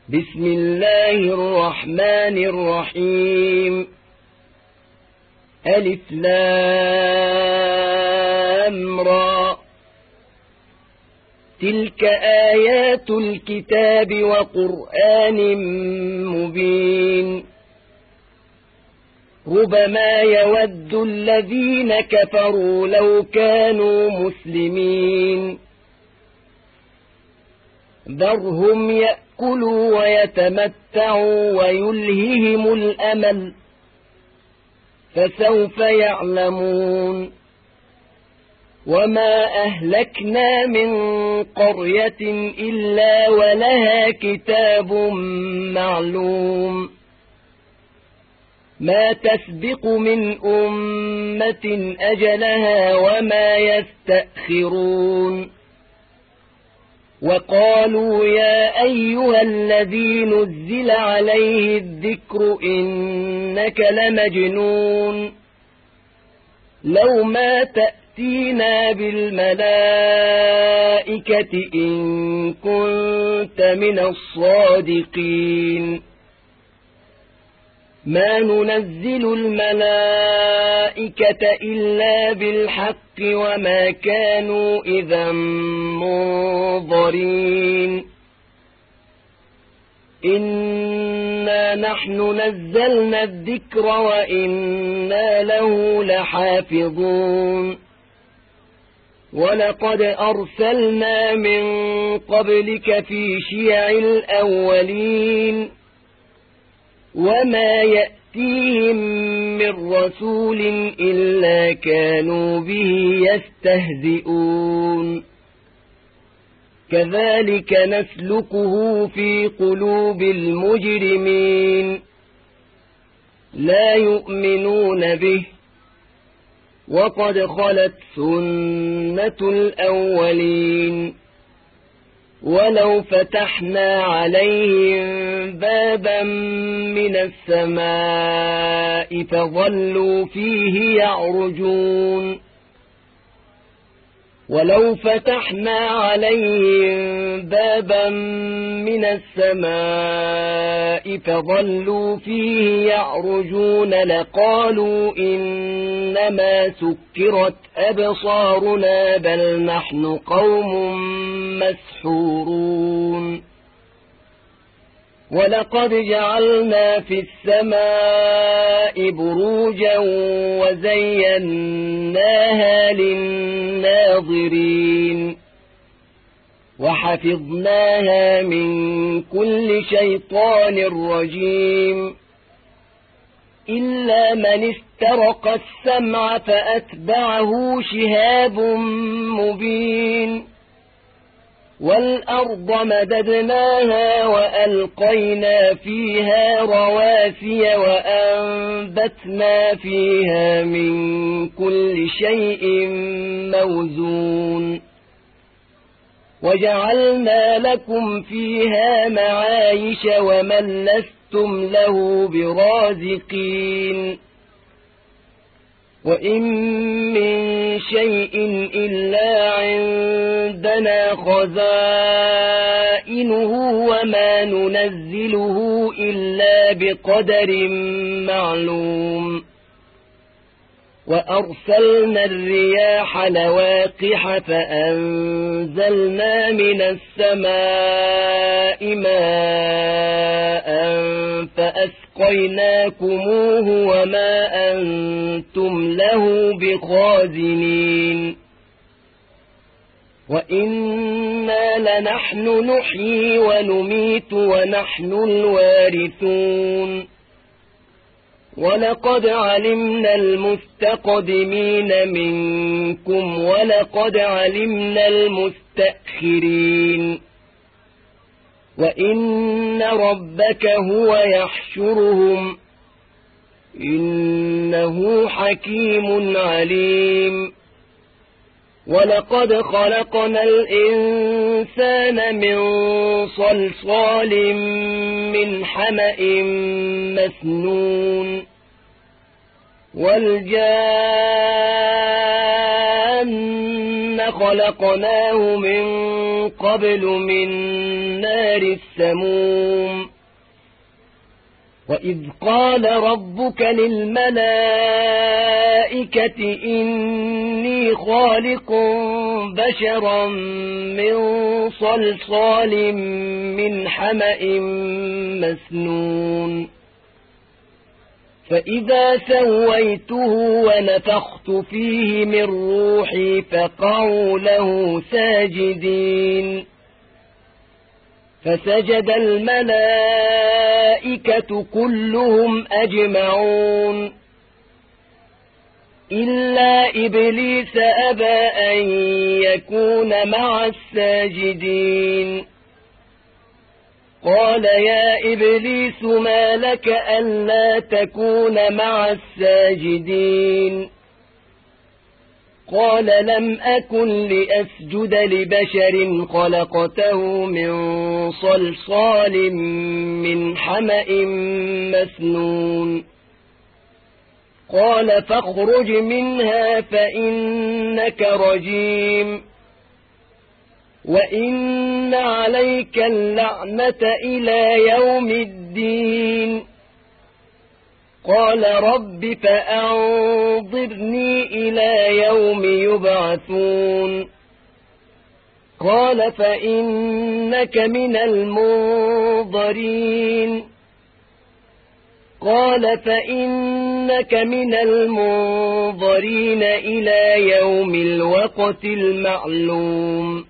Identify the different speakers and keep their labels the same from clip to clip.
Speaker 1: بسم الله الرحمن الرحيم ألف لام را تلك آيات الكتاب وقرآن مبين ربما يود الذين كفروا لو كانوا مسلمين ذرهم يأكلوا ويتمتعوا ويلههم الأمل فسوف يعلمون وما أهلكنا من قرية إلا ولها كتاب معلوم ما تسبق من أمة أجلها وما يستأخرون وقالوا يا أيها الذي نزل عليه الذكر إنك لمجنون لو ما تأتينا بالملائكة إن كنت من الصادقين ما ننزل الملائكة إلا بالحق وما كانوا إذا منظرين إنا نحن نزلنا الذكر وإنا له لحافظون ولقد أرسلنا من قبلك في شيع الأولين وما يأتيهم من رسول إلا كانوا به يستهزئون كذلك نسلكه في قلوب المجرمين لا يؤمنون به وقد خلت سنة الأولين ولو فتحنا عليهم بابا من السماء فظلوا فيه يعرجون ولو فتحنا عليهم بابا من السماء فظلوا فيه يعرجون لقالوا إنما سكرت أبصارنا بل نحن قوم مسحورون ولقد جعلنا في السماء بروجا وزيناها للناظرين وحفظناها من كل شيطان رجيم إلا من استرق السمع فأتبعه شهاب مبين والأرض مددناها وألقينا فيها رواسي وأنبتنا فيها من كل شيء موزون وجعلنا لكم فيها معايش ومن لستم له برازقين وإن من شيء إلا عندنا خزائنه وما ننزله إلا بقدر معلوم وأرسلنا الرياح لواقح فأنزلنا من السماء ماء فأسقيناكموه وما أنتم له بخازنين وإنا لنحن نحيي ونميت ونحن الوارثون ولقد علمنا المستقدمين منكم ولقد علمنا المستأخرين وإن ربك هو يحشرهم إنه حكيم عليم ولقد خلقنا الإنسان من صلصال من حمأ مسنون والجان خلقناه من قبل من نار السموم وإذ قال ربك للملائكة إني خالق بشرا من صلصال من حمأ مسنون فإذا سويته ونفخت فيه من روحي فقعوا له ساجدين فسجد الملائكة كلهم أجمعون إلا إبليس أبى أن يكون مع الساجدين قال يا إبليس ما لك ألا تكون مع الساجدين قال لم أكن لأسجد لبشر خلقته من صلصال من حمأ مسنون قال فاخرج منها فإنك رجيم وإن عليك اللعنة إلى يوم الدين قال رب فأنظرني إلى يوم يبعثون قال فإنك من المنظرين إلى يوم الوقت المعلوم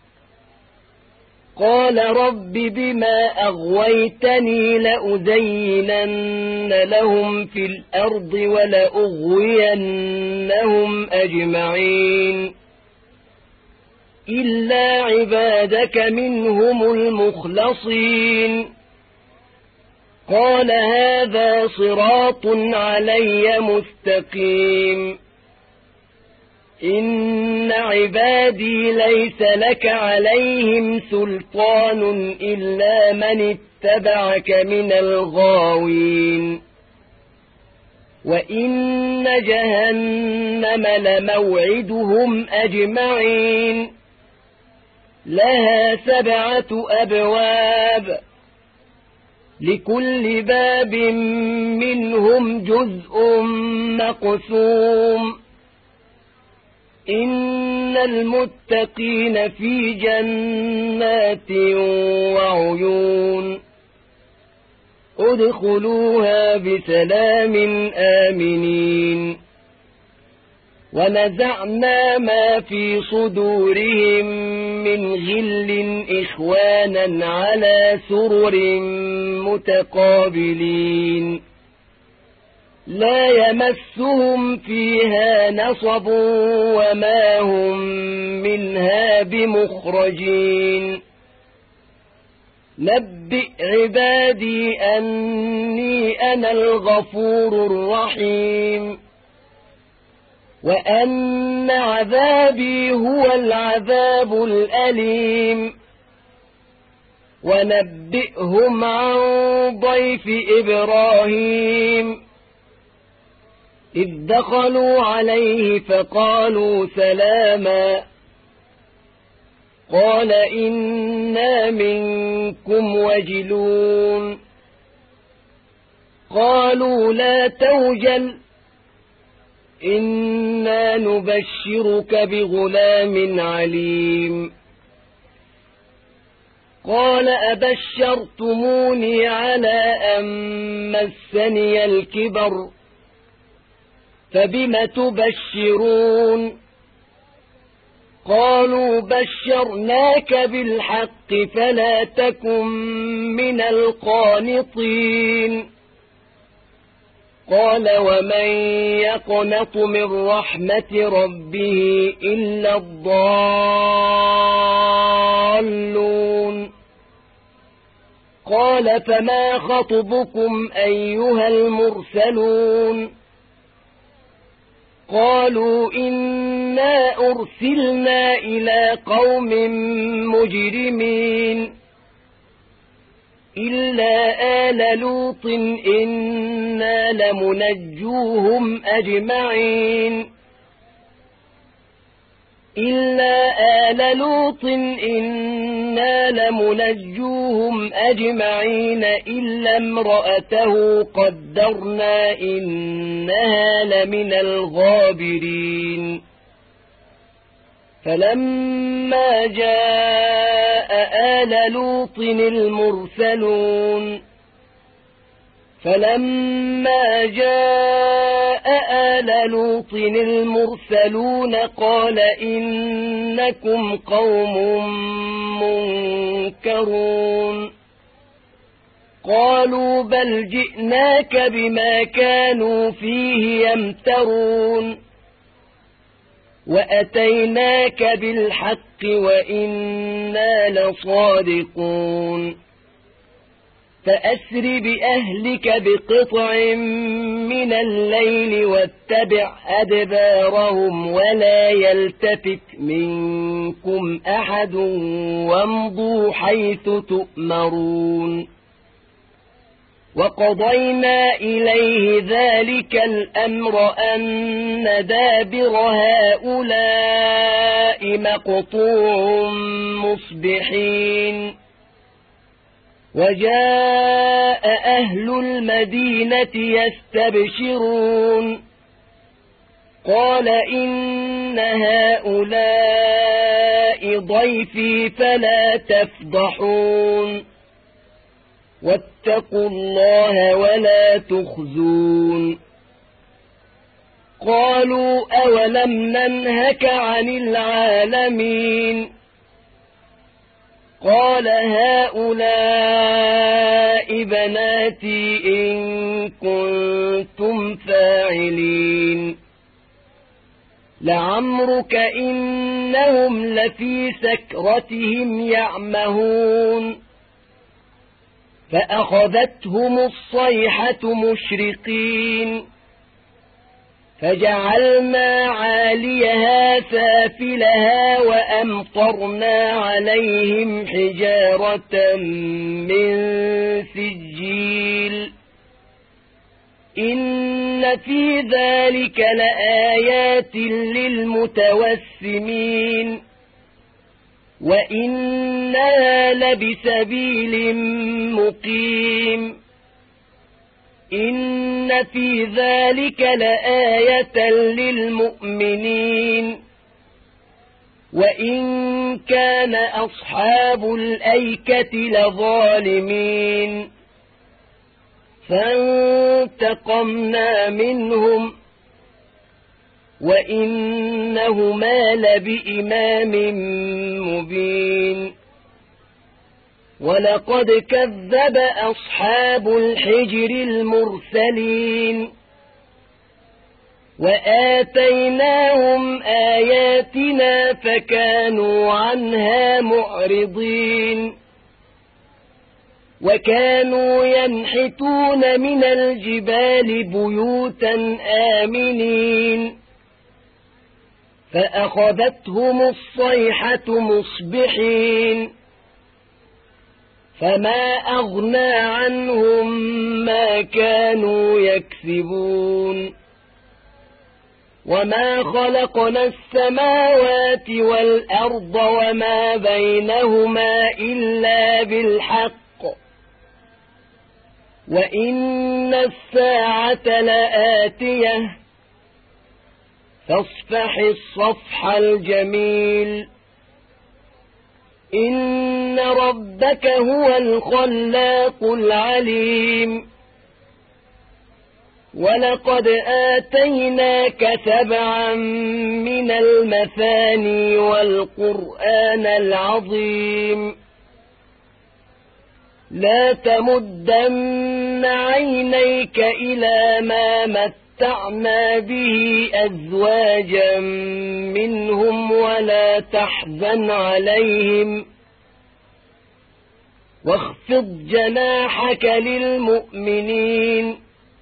Speaker 1: قال رب بما أغويتني لأزينن لهم في الأرض ولأغوينهم أجمعين إلا عبادك منهم المخلصين قال هذا صراط علي مستقيم إن عبادي ليس لك عليهم سلطان إلا من اتبعك من الغاوين وإن جهنم لموعدهم أجمعين لها 7 أبواب لكل باب منهم جزء مقسوم إن المتقين في جنات وعيون ادخلوها بسلام آمنين ونزعنا ما في صدورهم من غل إخوانا على سرر متقابلين لا يمسهم فيها نصب وما هم منها بمخرجين نبئ عبادي أني أنا الغفور الرحيم وأن عذابي هو العذاب الأليم ونبئهم عن ضيف إبراهيم إذ دخلوا عليه فقالوا سلاما قال إنا منكم وجلون قالوا لا توجل إنا نبشرك بغلام عليم قال أبشرتموني على أن مسني الكبر فبم تبشرون قالوا بشرناك بالحق فلا تكن من القانطين قال ومن يقنط من رحمة ربه إلا الضالون قال فما خطبكم أيها المرسلون قالوا إنا أرسلنا إلى قوم مجرمين إلا آل لوط إنا لمنجوهم أجمعين إلا آل لوط إنا لمنجوهم أجمعين إلا امرأته قدرنا إنها لمن الغابرين فلما جاء آل لوط المرسلون قال إنكم قوم منكرون قالوا بل جئناك بما كانوا فيه يمترون وأتيناك بالحق وإنا لصادقون فأسر بأهلك بقطع من الليل واتبع أدبارهم ولا يلتفت منكم أحد وامضوا حيث تؤمرون وقضينا إليه ذلك الأمر أن دابر هؤلاء مقطوع مصبحين وجاء أهل المدينة يستبشرون قال إن هؤلاء ضيفي فلا تفضحون واتقوا الله ولا تخزون قالوا أولم ننهك عن العالمين قال هؤلاء بناتي إن كنتم فاعلين لعمرك إنهم لفي سكرتهم يعمهون فأخذتهم الصيحة مشرقين فجعلنا عاليها سافلها وأمطرنا عليهم حجارة من سجيل إن في ذلك لآيات للمتوسمين وإنها لبسبيل مقيم إن في ذلك لآية للمؤمنين وإن كان أصحاب الأيكة لظالمين فانتقمنا منهم وإنهما لبإمام مبين ولقد كذب أصحاب الحجر المرسلين وآتيناهم آياتنا فكانوا عنها معرضين وكانوا ينحتون من الجبال بيوتا آمنين فأخذتهم الصيحة مصبحين فما أغنى عنهم ما كانوا يكسبون وما خلقنا السماوات والأرض وما بينهما إلا بالحق وإن الساعة لآتية فاصفح الصفح الجميل إن ربك هو الخلاق العليم ولقد آتيناك 7 من المثاني والقرآن العظيم لا تمدن عينيك إلى ما متعنا به أزواجا منهم ولا تحزن عليهم واخفض جناحك للمؤمنين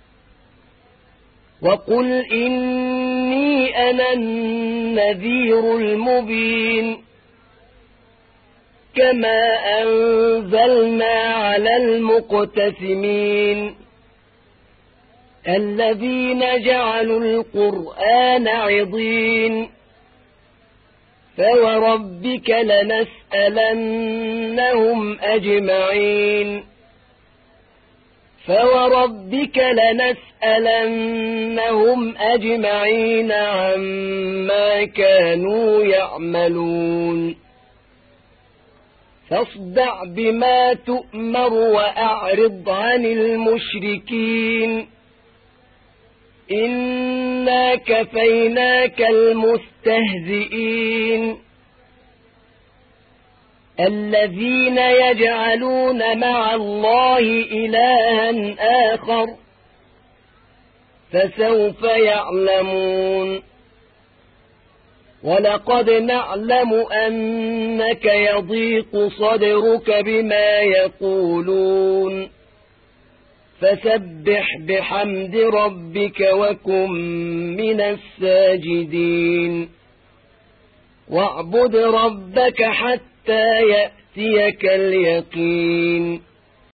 Speaker 1: وقل إني أنا النذير المبين كما أنزلنا على المقتسمين الذين جعلوا القرآن عضين فوربك لنسألنهم أجمعين عما كانوا يعملون فاصدع بما تؤمر وأعرض عن المشركين إنا كفيناك المستهزئين الذين يجعلون مع الله إلها آخر فسوف يعلمون ولقد نعلم أنك يضيق صدرك بما يقولون فسبح بحمد ربك وكن من الساجدين واعبد ربك حتى يأتيك اليقين